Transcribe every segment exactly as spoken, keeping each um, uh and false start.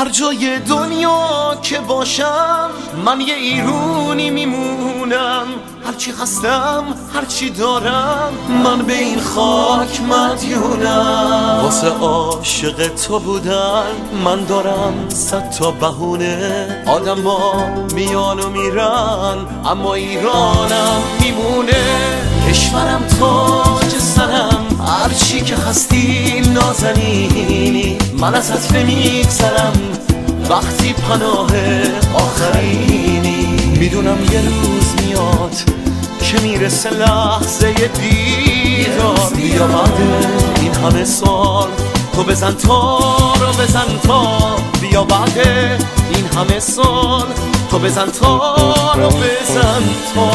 هر جای دنیا که باشم من یه ایرونی میمونم. هرچی هستم هرچی دارم من به این خاک مدیونم. واسه عاشق تو بودن من دارم صد تا بهونه. آدم ها میان و میرن اما ایرانم میمونه. کشورم تاج سرم هرچی که هستی نازنینی. من ازت نمیگذرم وقتی پناه آخرینی. میدونم یه روز میاد که میرسه لحظه دیدار. بیا بعد این همه سال تو بزن تا رو بزن تا. بیا بعد این همه سال تو بزن تا رو بزن تا.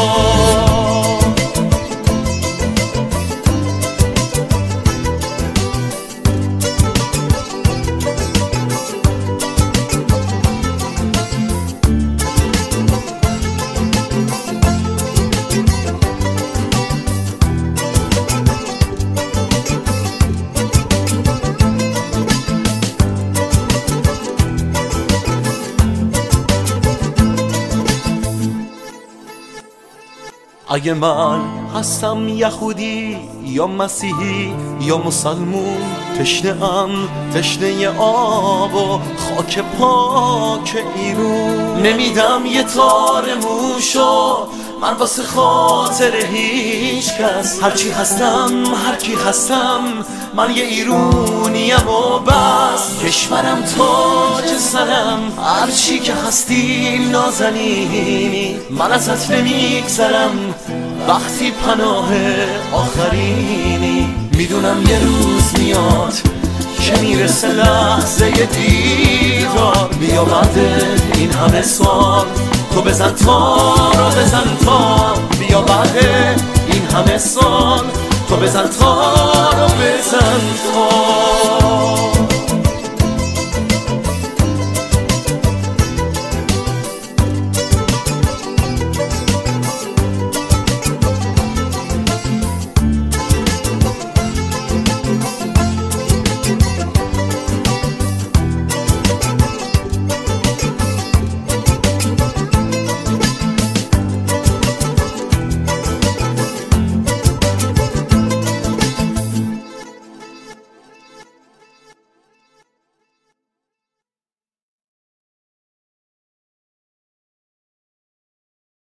اگه من هستم یهودی یا مسیحی یا مسلمون، تشنه ام تشنه آب و خاک پاک ایرون. نمیدم یه تار موشو من واسه خاطر هیچ کس. هرچی هستم هرکی هستم من یه ایرونیم و بس. کشورم تاج سرم هرچی که هستی نازنینی. من ازت نمیگذرم وقتی پناه آخرینی. میدونم یه روز میاد که میرسه لحظه دیدار. بیا بعد این همه سال تو بزن تا رو بزن تا. بیا بعد این همه سال تو بزن تا رو بزن تا.